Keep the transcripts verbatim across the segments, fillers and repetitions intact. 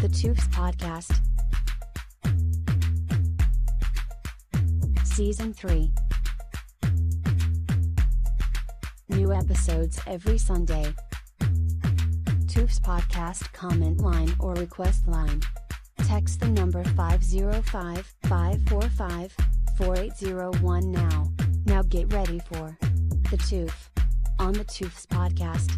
The Toofs Podcast. Season three. New episodes every Sunday. Toofs Podcast comment line or request line. Text the number five zero five, five four five, four eight zero one now. Now get ready for The Toof on The Toofs Podcast.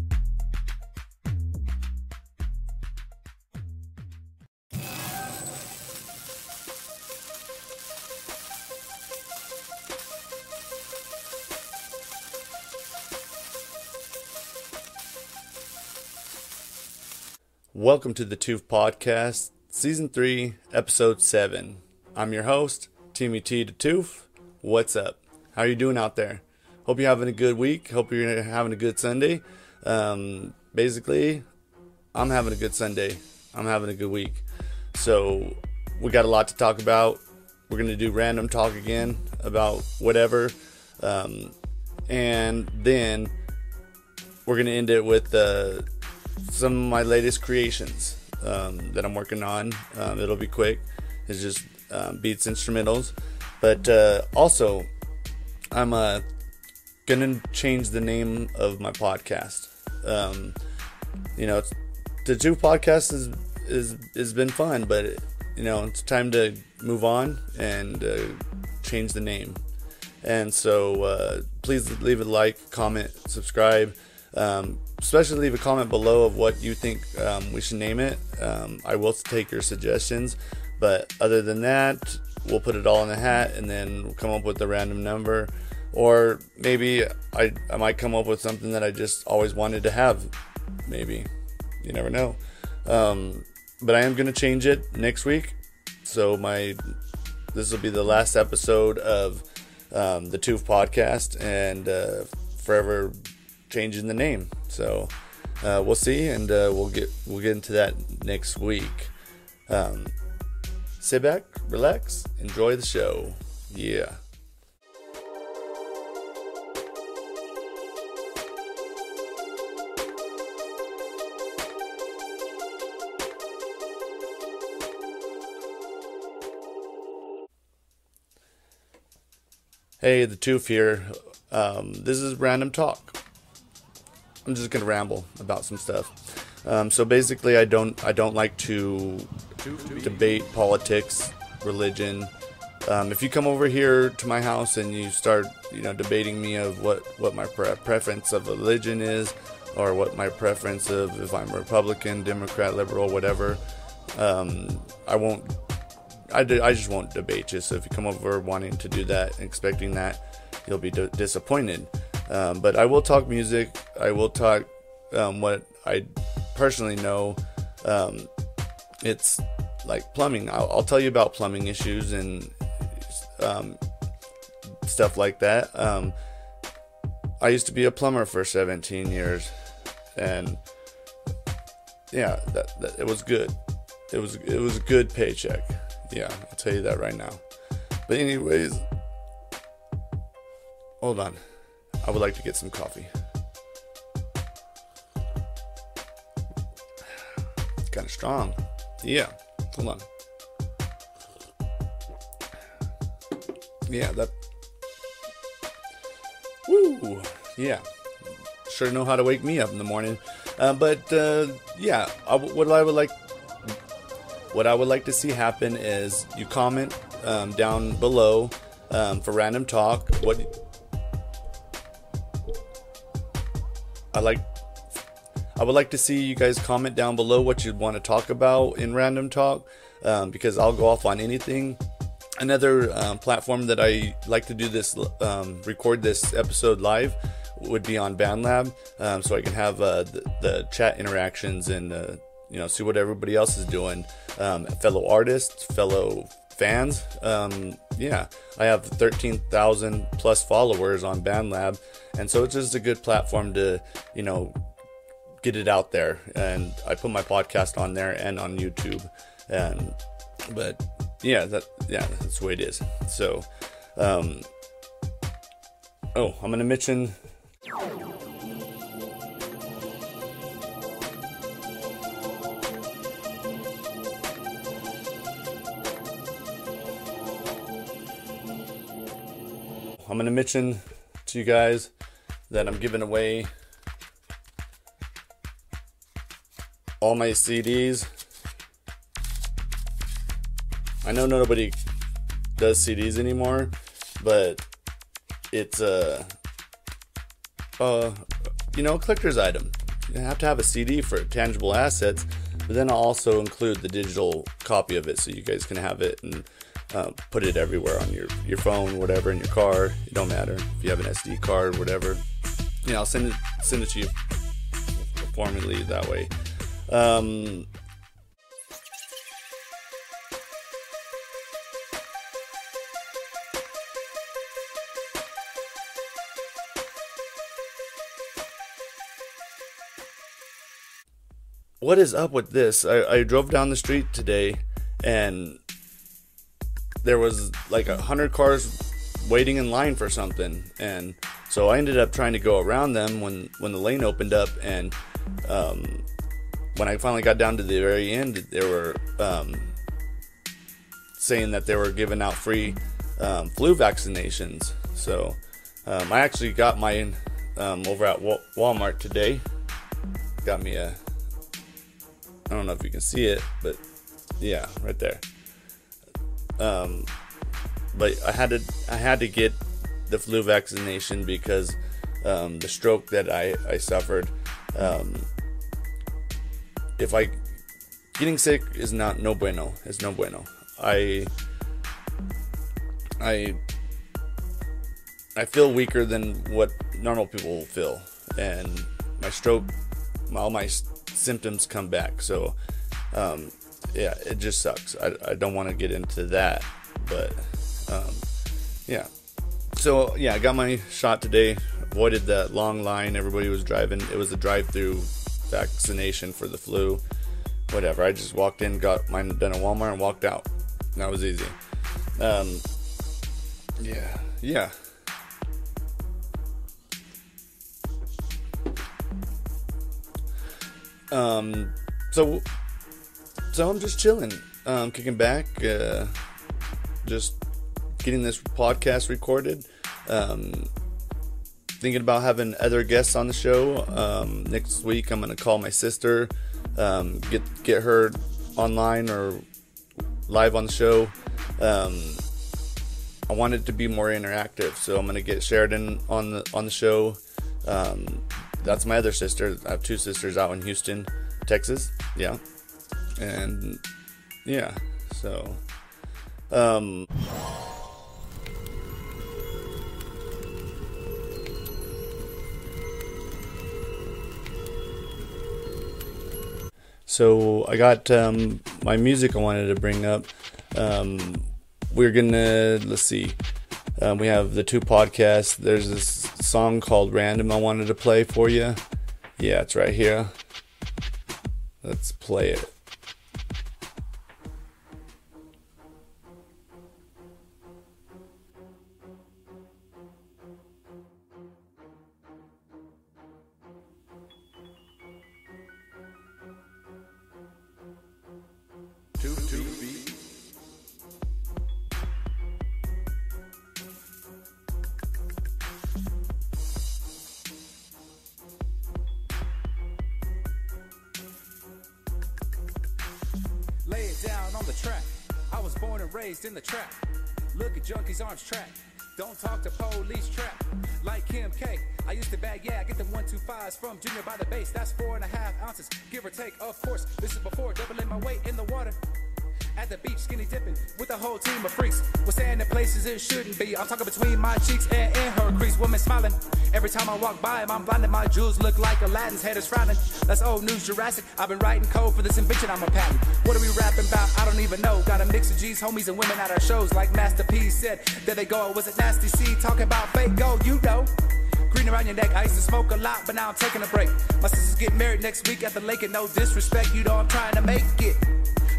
Welcome to the Toof Podcast, Season three, Episode seven. I'm your host, Timmy T. the Toof. What's up? How are you doing out there? Hope you're having a good week. Hope you're having a good Sunday. Um, basically, I'm having a good Sunday. I'm having a good week. So, we got a lot to talk about. We're going to do random talk again about whatever. Um, and then, we're going to end it with uh, some of my latest creations um, that I'm working on. Um, it'll be quick. It's just um, beats, instrumentals. But uh, also, I'm uh, going to change the name of my podcast. Um, you know, it's, the Toof Podcast is, is, has been fun, but, it, you know, it's time to move on and uh, change the name. And so, uh, please leave a like, comment, subscribe. Um, especially leave a comment below of what you think um, we should name it. Um, I will take your suggestions, but other than that, we'll put it all in the hat and then we'll come up with a random number, or maybe I, I might come up with something that I just always wanted to have. Maybe, you never know. Um, but I am going to change it next week. So my, this will be the last episode of um, the Toof Podcast, and uh, forever changing the name. So uh, we'll see, and uh, we'll get we'll get into that next week. Um, sit back, relax, enjoy the show. Yeah. Hey, the Toof here. Um, this is random talk. I'm just gonna ramble about some stuff. Um, so basically, I don't I don't like to debate politics, religion. Um, if you come over here to my house and you start, you know, debating me of what what my pre- preference of religion is, or what my preference of if I'm Republican, Democrat, liberal, whatever, um, I won't. I, do, I just won't debate you. So if you come over wanting to do that, expecting that, you'll be d- disappointed. Um, but I will talk music. I will talk um, what I personally know. Um, it's like plumbing. I'll, I'll tell you about plumbing issues and um, stuff like that. Um, I used to be a plumber for seventeen years, and yeah, that, that it was good. It was it was a good paycheck. Yeah, I'll tell you that right now. But anyways, hold on. I would like to get some coffee. It's kind of strong. Yeah, hold on. Yeah, that. Woo! Yeah, sure know how to wake me up in the morning. Uh, but uh, yeah, I, what I would like, what I would like to see happen is you comment um, down below um, for random talk. What. I like. I would like to see you guys comment down below what you'd want to talk about in random talk, um, because I'll go off on anything. Another um, platform that I like to do this, um, record this episode live, would be on BandLab, um, so I can have uh, the, the chat interactions and uh, you know, see what everybody else is doing, um, fellow artists, fellow fans. Um, yeah, I have thirteen thousand plus followers on BandLab, and so it's just a good platform to, you know, get it out there. And I put my podcast on there and on YouTube, and but yeah, that yeah, that's the way it is. So, um, oh, I'm gonna mention. Oh, I'm going to mention to you guys that I'm giving away all my C Ds. I know nobody does C Ds anymore, but it's a, uh, you know, a collector's item. You have to have a C D for tangible assets, but then I'll also include the digital copy of it so you guys can have it and uh, put it everywhere on your, your phone, whatever, in your car. It don't matter if you have an S D card, whatever. Yeah, I'll send it send it to you formally that way. Um, what is up with this? I, I drove down the street today and there was like a hundred cars waiting in line for something, and so I ended up trying to go around them when, when the lane opened up, and um, when I finally got down to the very end, they were um, saying that they were giving out free um, flu vaccinations. So um, I actually got mine um, over at Walmart today. Got me a, I don't know if you can see it, but yeah, right there. Um, but I had to, I had to get the flu vaccination because um, the stroke that I, I suffered. Um, if I, getting sick is not no bueno. It's no bueno. I, I, I feel weaker than what normal people feel, and my stroke, all my symptoms come back. So, um, yeah, it just sucks. I, I don't want to get into that, but, um, yeah. So, yeah, I got my shot today. Avoided that long line. Everybody was driving. It was a drive-through vaccination for the flu. Whatever. I just walked in, got mine done at Walmart, and walked out. That was easy. Um, yeah. Yeah. Um, so, so I'm just chilling, um, kicking back, uh, just getting this podcast recorded, um, thinking about having other guests on the show. Um, next week I'm going to call my sister, um, get, get her online or live on the show. Um, I want it to be more interactive, so I'm going to get Sheridan on the, on the show. Um, That's my other sister. I have two sisters out in Houston, Texas. Yeah. And yeah, so um So I got um my music I wanted to bring up. Um we're gonna let's see. Um, we have the two podcasts. There's this song called Random I wanted to play for you. Yeah, it's right here. Let's play it. Two, two beat. Lay it down on the track. I was born and raised in the trap. Look at junkies arms track. Don't talk to police trap. Like Kim K, I used to bag, yeah, I get them one two fives from Junior by the base. That's four and a half ounces, give or take, of course. This is before doubling my weight in the water. At the beach, skinny dipping with a whole team of freaks. We're staying in places it shouldn't be. I'm talking between my cheeks and in her crease. Woman smiling every time I walk by him. I'm blinded, my jewels look like Aladdin's head is frowning. That's old news, Jurassic. I've been writing code for this invention, I'm a patent. What are we rapping about? I don't even know. Got a mix of G's, homies, and women at our shows. Like Master P said, there they go. Was it Nasty C talking about fake gold? You know. Green around your neck, I used to smoke a lot, but now I'm taking a break. My sister's getting married next week at the lake, and no disrespect, you know I'm trying to make it.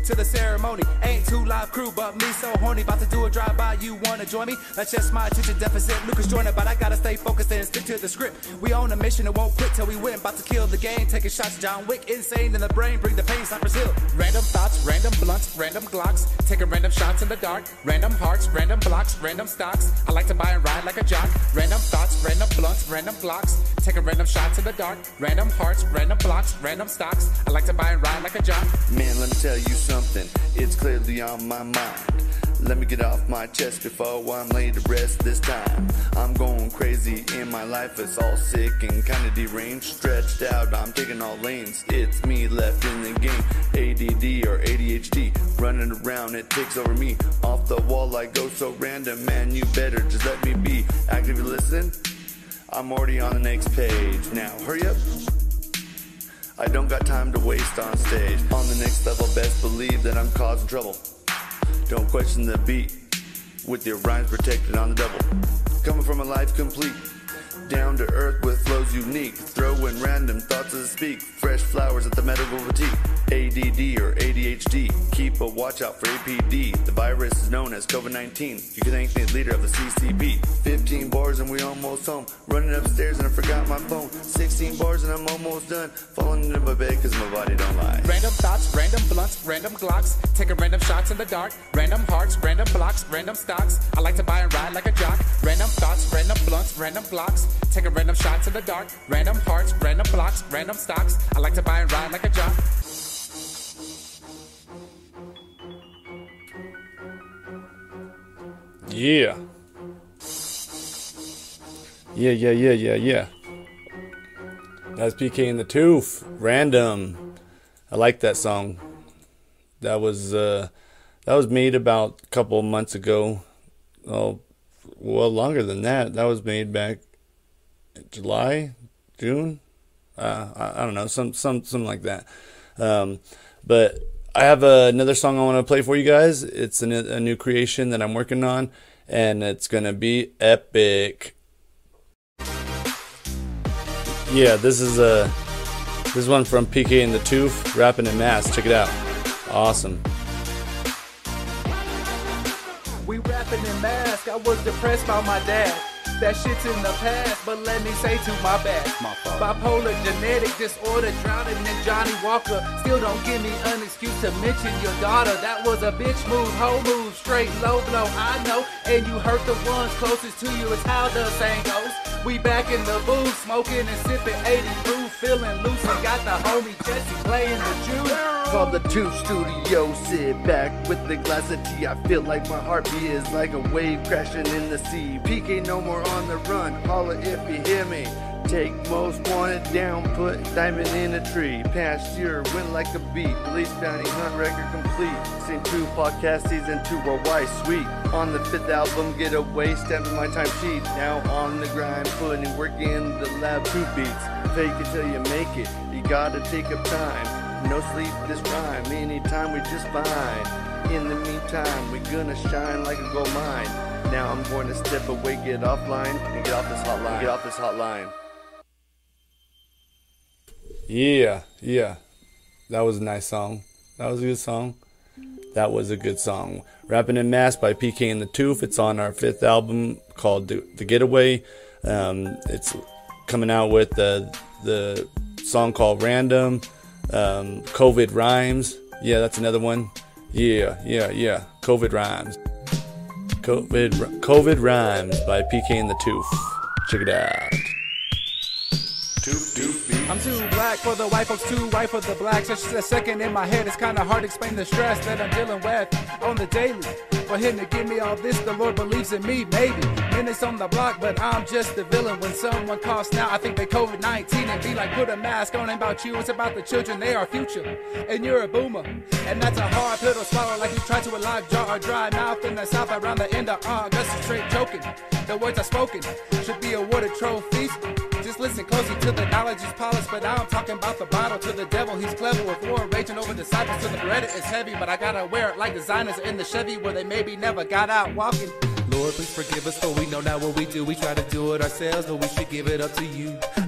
to the ceremony. Ain't too live crew, but me so horny. About to do a drive-by, you wanna join me? That's just my attention deficit. Lucas Joyner, but I gotta stay focused and stick to the script. We on a mission and won't quit till we win. About to kill the game, taking shots. John Wick, insane in the brain, bring the pain, Cypress Hill. Random thoughts, random blunts, random Glocks. Taking random shots in the dark. Random hearts, random blocks, random stocks. I like to buy and ride like a jock. Random thoughts, random blunts, random Glocks. Taking random shots in the dark. Random hearts, random blocks, random stocks. I like to buy and ride like a jock. Man, let me tell you something, it's clearly on my mind. Let me get off my chest before I'm laid to rest this time. I'm going crazy in my life, it's all sick and kinda deranged. Stretched out, I'm taking all lanes, it's me left in the game. A D D or A D H D, running around, it takes over me. Off the wall I go so random, man, you better just let me be. Actively listen, I'm already on the next page. Now hurry up, I don't got time to waste on stage. On the next level, best believe that I'm causing trouble. Don't question the beat, with your rhymes protected on the double. Coming from a life complete, down to earth with flows unique. Throwing random thoughts as I speak, fresh flowers at the medical boutique. A D D or A D H D, keep a watch out for A P D. The virus is known as COVID nineteen, you can thank the leader of the C C P. Fifteen bars and we almost home, running upstairs and I forgot my phone. Sixteen bars and I'm almost done, falling into my bed cause my body don't lie. Random thoughts, random blunts, random Glocks. Taking random shots in the dark. Random hearts, random blocks, random stocks. I like to buy and ride like a jock. Random thoughts, random blunts, random Glocks. Taking random shots in the dark. Random hearts, random blocks, random stocks. I like to buy and ride like a jock. Yeah. Yeah, yeah, yeah, yeah, yeah. That's P K and the Tooth. Random. I like that song. That was uh, that was made about a couple of months ago. Oh, well, longer than that. That was made back in July, June. Uh, I, I don't know, some some something like that. Um, but I have uh, another song I want to play for you guys. It's a, a new creation that I'm working on, and it's gonna be epic. Yeah, this is a this is one from P K and the Tooth, rapping in mass. Check it out. Awesome. We rapping in mask. I was depressed by my dad. That shit's in the past, but let me say to my bad. My bipolar genetic disorder, drowning in Johnny Walker. Still don't give me an excuse to mention your daughter. That was a bitch move, hoe move, straight low blow, I know. And you hurt the ones closest to you, is how the saying goes. We back in the booth, smoking and sipping eighty proof, feeling loose and got the homie Jesse playing the juice. From the Tooth Studio, sit back with the glass of tea. I feel like my heartbeat is like a wave crashing in the sea. P K no more on the run, holla if you hear me. Take most wanted down, put diamond in a tree. Past year went like a beat, release bounty hunt record complete. Season two podcast, season two worldwide sweet. On the fifth album, get away, stamping my time sheet. Now on the grind, putting work in the lab, two beats. Fake it till you make it, you gotta take up time. No sleep, this rhyme, anytime we just fine. In the meantime, we gonna shine like a gold mine. Now I'm going to step away, get offline, and get off this hotline. Get off this hotline. Yeah, yeah. That was a nice song. That was a good song. That was a good song. Rapping in Mass by P K and the Tooth. It's on our fifth album called The Getaway. Um, it's coming out with the the song called Random. Um, COVID Rhymes. Yeah, that's another one. Yeah, yeah, yeah. COVID Rhymes. COVID COVID Rhymes by P K and the Tooth. Check it out. Tooth, tooth, beat. I'm too black for the white folks, too white for the blacks. Just a second in my head, it's kind of hard to explain the stress that I'm dealing with on the daily. For him to give me all this, the Lord believes in me, maybe. Minutes on the block, but I'm just the villain. When someone coughs now, I think they COVID nineteen and be like, put a mask on. Ain't about you, it's about the children, they are future. And you're a boomer, and that's a hard pill to swallow. Like you try to a live jaw or dry mouth in the south around the end of August. Straight joking, the words are spoken should be awarded trophies. Just listen closely to the knowledge is polished, but I'm talking about the bottle to the devil. He's clever with war raging over disciples till the bread is heavy, but I gotta wear it like designers in the Chevy where they maybe never got out walking. Lord, please forgive us, for we know not what we do. We try to do it ourselves, but we should give it up to you.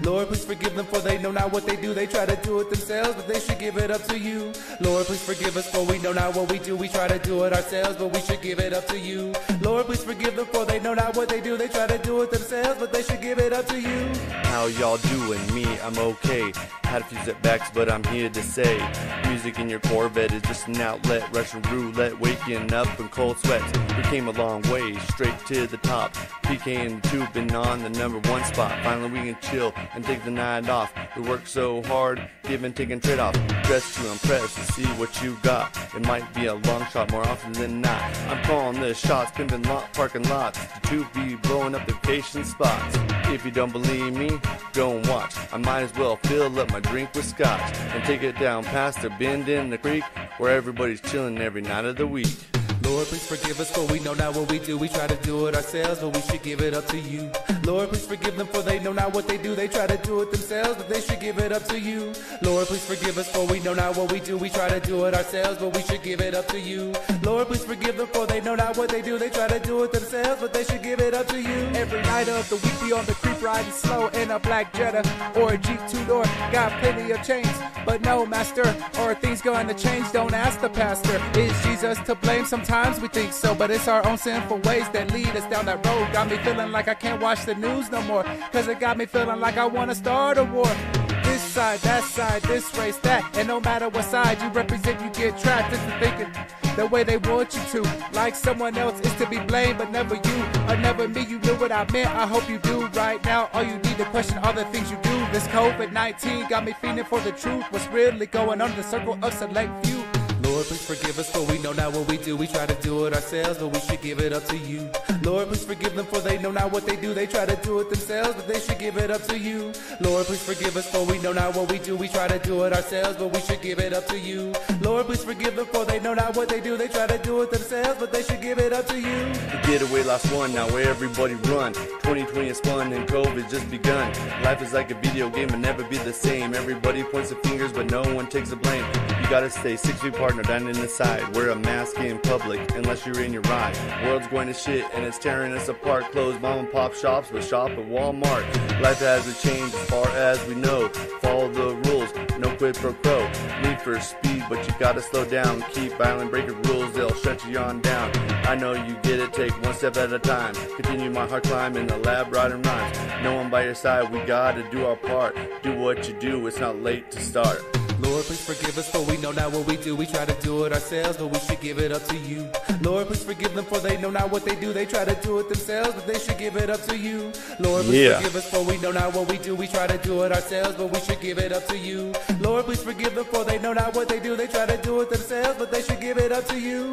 Lord, please forgive them for they know not what they do. They try to do it themselves, but they should give it up to you. Lord, please forgive us for we know not what we do. We try to do it ourselves, but we should give it up to you. Lord, please forgive them for they know not what they do. They try to do it themselves, but they should give it up to you. How y'all doing? Me, I'm okay. Had a few setbacks, but I'm here to say music in your Corvette is just an outlet. Russian roulette, waking up in cold sweats. We came a long way, straight to the top. P K and the tube been on the number one spot. Finally we can chill and take the night off. We work so hard, giving, taking trade-off. Dressed to impress, to see what you got. It might be a long shot more often than not. I'm calling the shots, pimping lot, parking lots. The tube be blowing up the vacation spots. If you don't believe me, go and watch. I might as well fill up my drink with scotch and take it down past the bend in the creek where everybody's chilling every night of the week. Lord, please forgive us for we know not what we do. We try to do it ourselves, but we should give it up to you. Lord, please forgive them for they know not what they do. They try to do it themselves, but they should give it up to you. Lord, please forgive us for we know not what we do. We try to do it ourselves, but we should give it up to you. Lord, please forgive them for they know not what they do. They try to do it themselves, but they should give it up to you. Every night of the week, be on the creep riding slow in a black Jetta or a Jeep two-door. Got plenty of chains, but no master. Or things going to change, don't ask the pastor. Is Jesus to blame? Sometimes we think so, but it's our own sinful ways that lead us down that road. Got me feeling like I can't watch the news no more, cause it got me feeling like I want to start a war. This side, that side, this race, that, and no matter what side you represent, you get trapped into thinking the way they want you to. Like someone else is to be blamed, but never you, or never me. You knew what I meant, I hope you do. Right now, all you need to question all the things you do. This covid nineteen got me feeling for the truth. What's really going on in the circle of select few? Lord, please forgive us for we know not what we do. We try to do it ourselves, but we should give it up to you. Lord, please forgive them for they know not what they do. They try to do it themselves, but they should give it up to you. Lord, please forgive us for we know not what we do. We try to do it ourselves, but we should give it up to you. Lord, please forgive them for they know not what they do. They try to do it themselves, but they should give it up to you. The getaway last one, now where everybody run. twenty twenty is fun and COVID's just begun. Life is like a video game and never be the same. Everybody points the fingers, but no one takes the blame. You gotta stay six feet apart, no down in the side. Wear a mask in public unless you're in your ride. World's going to shit and it's tearing us apart. Close mom and pop shops, but shop at Walmart. Life hasn't changed as far as we know. Follow the rules, no quid pro quo. Need for speed, but you gotta slow down. Keep island breaking rules, they'll shut you on down. I know you get it, take one step at a time. Continue my hard climb in the lab, writing rhymes. No one by your side, we gotta do our part. Do what you do, it's not late to start. Lord, please forgive us for we know not what we do. We try to do it ourselves, but we should give it up to you. Lord, please forgive them for they know not what they do. They try to do it themselves, but they should give it up to you. Lord, please Yeah. forgive us for we know not what we do. We try to do it ourselves, but we should give it up to you. Lord, please forgive them for they know not what they do. They try to do it themselves, but they should give it up to you.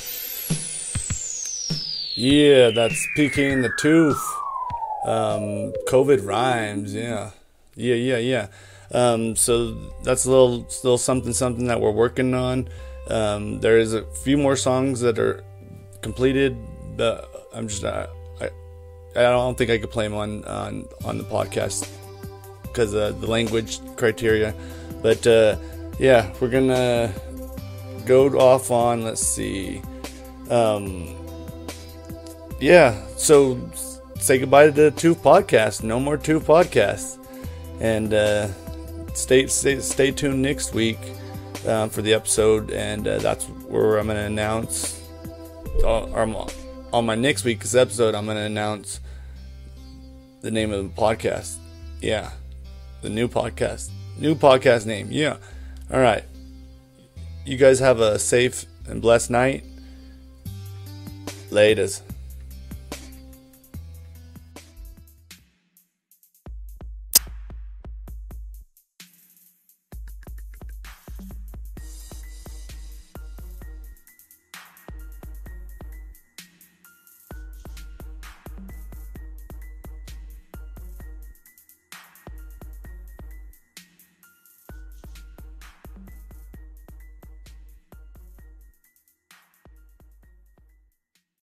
Yeah, that's P K and the Tooth. Um, COVID rhymes, yeah. Yeah, yeah, yeah. Um, so that's a little, still something, something that we're working on. Um, there is a few more songs that are completed, but I'm just, uh, I, I don't think I could play them on, on, on the podcast because of the language criteria. But, uh, yeah, we're gonna go off on, let's see, um, yeah, so say goodbye to the Tooth Podcast. No more Tooth Podcasts. And, uh, Stay, stay stay tuned next week um, for the episode, and uh, that's where I'm going to announce uh, or on my next week's episode. I'm going to announce the name of the podcast. Yeah, the new podcast, new podcast name. Yeah, all right. You guys have a safe and blessed night. Laters.